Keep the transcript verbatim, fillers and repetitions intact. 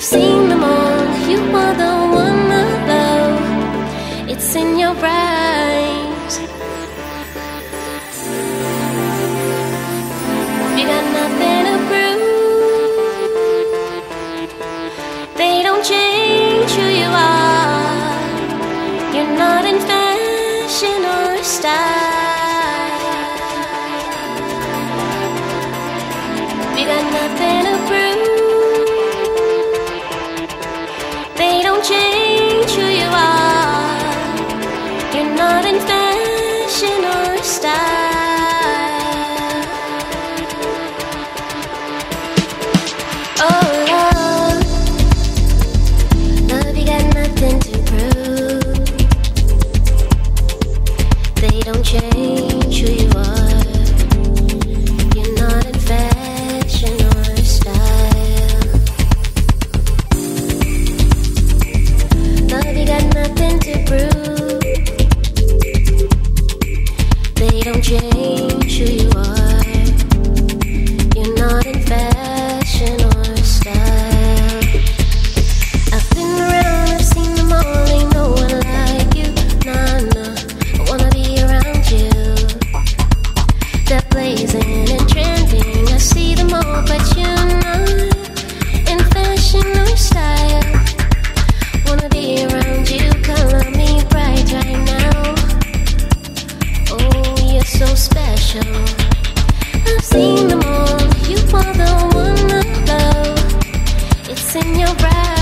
seen them all. You are the one I love. It's in your eyes. You got nothing to prove. They don't change who you are. You're not in fashion or style. You got nothing to prove. They don't change who you are. You're not in fashion or style. Oh love, love, you got nothing to prove. They don't change who you are. You're not in fashion or style. Love, you got nothing to prove. They don't change who you are. You're not in fashion or style. I've been around, I've seen them all. Ain't no one like you. Nah, nah, I wanna be around you. They're blazing and trending. I see them all, but you're not in fashion or style. Wanna be around you, color me bright right now. Oh, you're so special. I've seen them all. You are the one I love. It's in your eyes.